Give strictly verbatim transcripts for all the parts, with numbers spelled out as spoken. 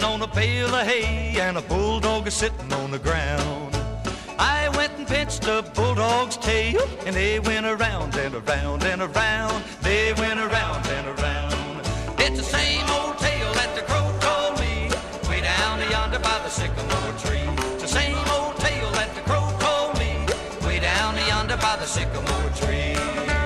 sitting on a bale of hay, and a bulldog is sitting on the ground. I went and pinched a bulldog's tail, and they went around and around and around. They went around and around. It's the same old tale that the crow told me, way down yonder by the sycamore tree. It's the same old tale that the crow told me, way down yonder by the sycamore tree.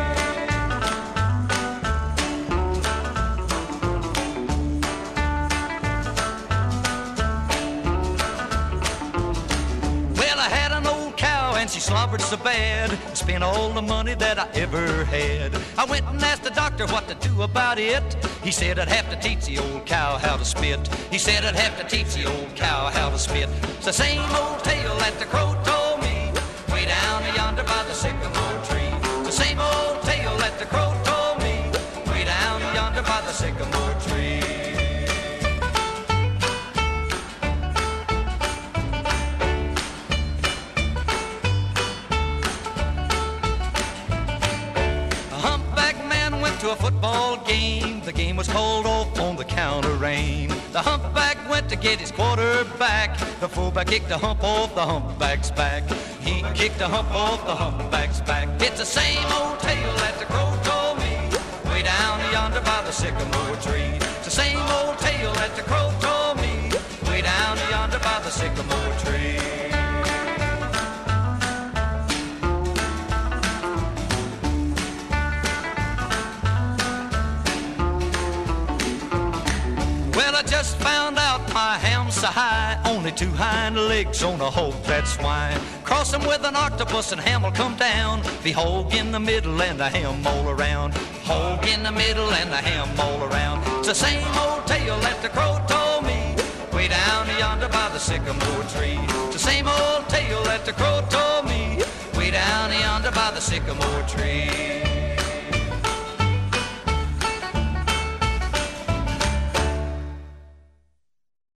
She slobbered so bad, spent all the money that I ever had. I went and asked the doctor what to do about it. He said I'd have to teach the old cow how to spit. He said I'd have to teach the old cow how to spit. It's the same old tale that the crow told me, way down yonder by the sycamore tree. It's the same old tale that the crow told me, way down yonder by the sycamore tree. To a football game, the game was called off on the count of rain. The humpback went to get his quarterback. The fullback kicked the hump off the humpback's back. He kicked the hump off the humpback's back. It's the same old tale that the crow told me, way down yonder by the sycamore tree. It's the same old tale that the crow told me, way down yonder by the sycamore tree. I just found out my ham's so high, only two hind legs on a hog, that's why. Cross them with an octopus and ham will come down. Be hog in the middle and the ham all around. Hog in the middle and the ham all around. It's the same old tale that the crow told me, way down yonder by the sycamore tree. It's the same old tale that the crow told me, way down yonder by the sycamore tree.